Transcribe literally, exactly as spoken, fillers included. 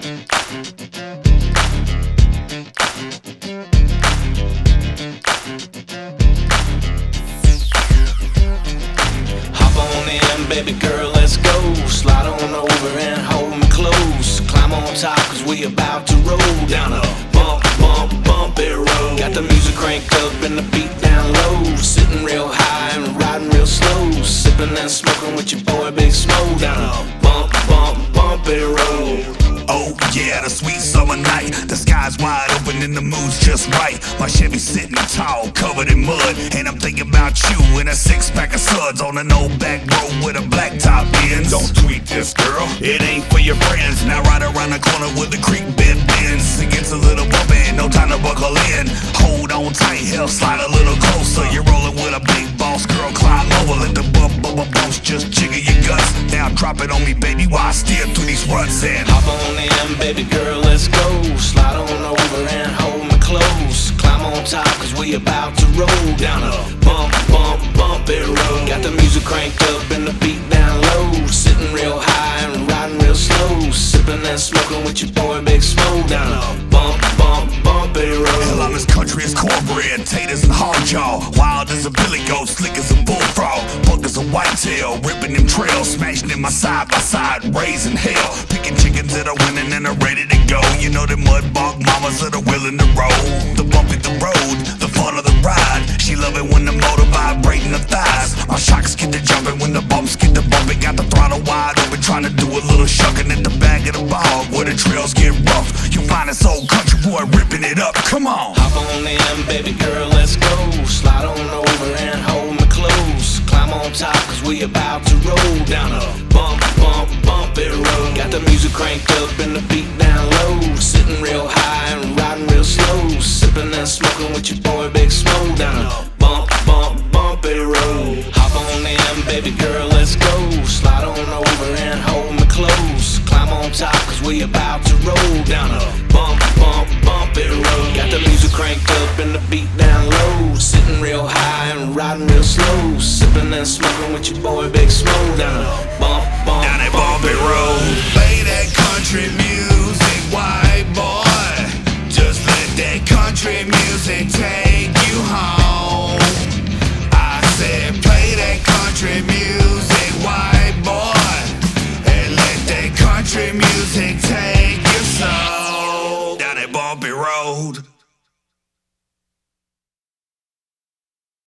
Hop on in, baby girl, let's go. Slide on over and hold me close. Climb on top, cause we about to roll down a bump, bump, bumpy road. Got the music cranked up and the beat down low. Sitting real high and riding real slow. Sipping and smoking with your boy Big Smoke. Down a bump, bump, bumpy road. Oh yeah, the sweet summer night. The sky's wide open and the mood's just right. My Chevy sitting tall, covered in mud, and I'm thinking about you in a six pack of suds on an old back road with a black top Benz. Don't tweet this, girl, it ain't for your friends. Now right around the corner with the creek bed bends. It gets a little bumpy, no time to buckle in. Hold on tight, hell, slide a little closer. You're rolling with a big boss, girl, climb over. Let the bump, bump, bumps just jiggle your guts. Now drop it on me, baby, while I steer through these ruts and hop on in, baby girl, let's go. Slide on over and hold me close. Climb on top, cause we about to roll down a bump, bump, bumpy road. Got the music cranked up and the beat down low. Sitting real high and riding real slow. Sipping and smoking with your boy Big Smoke. Down a bump, bump, bumpy road. Hell, I'm as country as cornbread, taters and hard jaw. Wild as a billy goat, slick as a bullfrog. Buck as a whitetail, ripping them trails. Smashing in my side by side, raising hell. Picking chickens that are winning and are ready to go. You know the mud bog mamas that are willing to roll. The bumpy the road, the fun of the ride. She love it when the motor vibrating the thighs. My shocks get to jumping when the bumps get to bumping. Got the throttle wide open, trying to do a little shucking at the back of the bog where the trails get rough. You find this old country boy ripping it up. Come on, hop on in, baby girl, let's go. Slide on over and hold me close. Climb on top, cause we about to roll down a bump, bump, bumpy road. Got the music cranked up and the beat down low. Sitting real high and riding real slow. Sipping and smoking with your boy Big Smoke. Down a bump, bump, bumpy road. Hop on in, baby girl, let's go. Slide on over and hold me close. Climb on top, cause we about to roll down a bump, bump, bumpy road. Got the music cranked up and the beat down low. Sitting real high and riding real slow. Sipping and smoking with your boy Big Smoke. Down a bump, bump, down that bumpy road. Play that country music, white boy. Just let that country music take